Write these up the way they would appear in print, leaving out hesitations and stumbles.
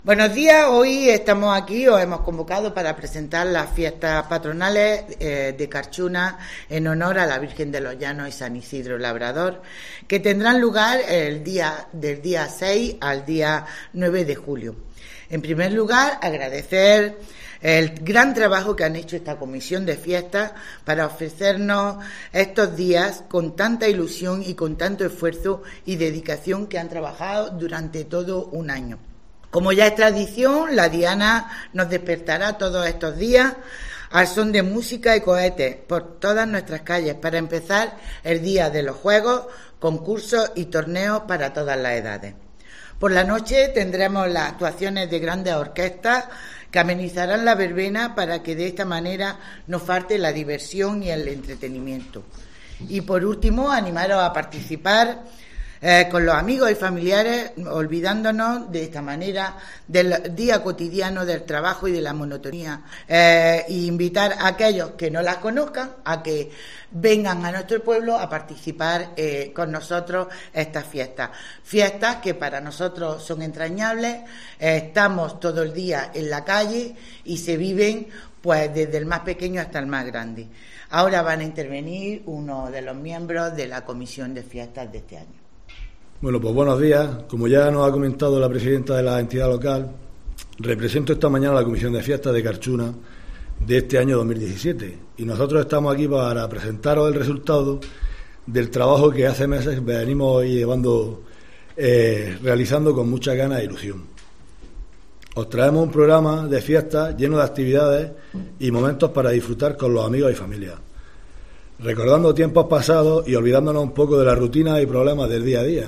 Buenos días, hoy estamos aquí, os hemos convocado para presentar las fiestas patronales de Carchuna en honor a la Virgen de los Llanos y San Isidro Labrador, que tendrán lugar del día 6 al día 9 de julio. En primer lugar, agradecer el gran trabajo que han hecho esta comisión de fiestas para ofrecernos estos días con tanta ilusión y con tanto esfuerzo y dedicación que han trabajado durante todo un año. Como ya es tradición, la Diana nos despertará todos estos días al son de música y cohetes por todas nuestras calles para empezar el día de los juegos, concursos y torneos para todas las edades. Por la noche tendremos las actuaciones de grandes orquestas que amenizarán la verbena para que de esta manera no falte la diversión y el entretenimiento. Y por último, animaros a participar con los amigos y familiares, olvidándonos de esta manera del día cotidiano, del trabajo y de la monotonía, e invitar a aquellos que no las conozcan a que vengan a nuestro pueblo a participar con nosotros estas fiestas que para nosotros son entrañables. Estamos todo el día en la calle y se viven pues desde el más pequeño hasta el más grande. Ahora van a intervenir uno de los miembros de la comisión de fiestas de este año. Bueno, pues buenos días. Como ya nos ha comentado la presidenta de la entidad local, represento esta mañana la Comisión de Fiestas de Carchuna de este año 2017 y nosotros estamos aquí para presentaros el resultado del trabajo que hace meses venimos llevando, realizando con mucha ganas e ilusión. Os traemos un programa de fiestas lleno de actividades y momentos para disfrutar con los amigos y familia, recordando tiempos pasados y olvidándonos un poco de la rutina y problemas del día a día.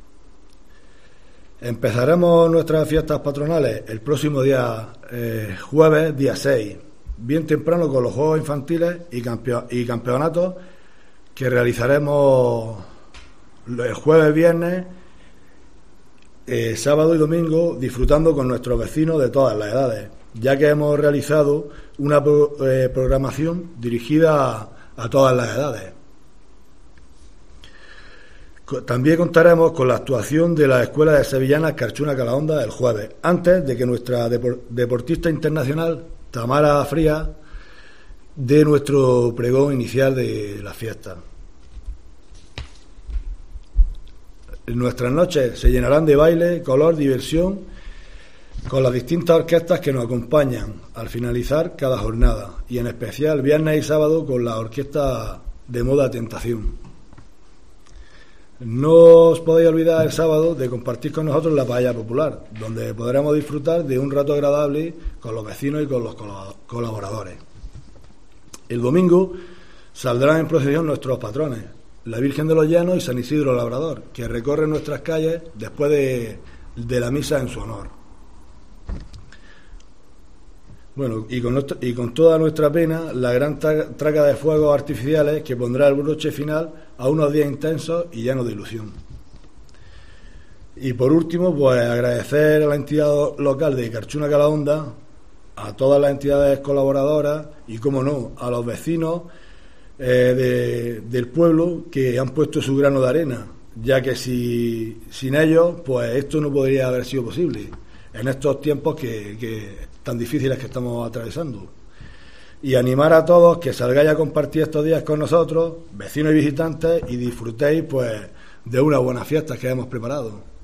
Empezaremos nuestras fiestas patronales el próximo día jueves, día 6, bien temprano con los juegos infantiles y campeonatos que realizaremos el jueves, viernes, sábado y domingo, disfrutando con nuestros vecinos de todas las edades, ya que hemos realizado una programación dirigida a todas las edades. También contaremos con la actuación de la Escuela de Sevillanas Carchuna Calahonda el jueves, antes de que nuestra deportista internacional Tamara Frías dé nuestro pregón inicial de la fiesta. Nuestras noches se llenarán de baile, color, diversión, con las distintas orquestas que nos acompañan al finalizar cada jornada, y en especial viernes y sábado con la orquesta de moda Tentación. No os podéis olvidar el sábado de compartir con nosotros la paella popular, donde podremos disfrutar de un rato agradable con los vecinos y con los colaboradores. El domingo saldrán en procesión nuestros patrones, la Virgen de los Llanos y San Isidro Labrador, que recorren nuestras calles después de la misa en su honor. Bueno, y con toda nuestra pena, la gran traca de fuegos artificiales que pondrá el broche final a unos días intensos y llenos de ilusión. Y por último, pues agradecer a la entidad local de Carchuna Calahonda, a todas las entidades colaboradoras y, como no, a los vecinos del pueblo que han puesto su grano de arena, ya que sin ellos, pues esto no podría haber sido posible en estos tiempos que tan difíciles que estamos atravesando. Y animar a todos que salgáis a compartir estos días con nosotros, vecinos y visitantes, y disfrutéis pues de unas buenas fiestas que hemos preparado.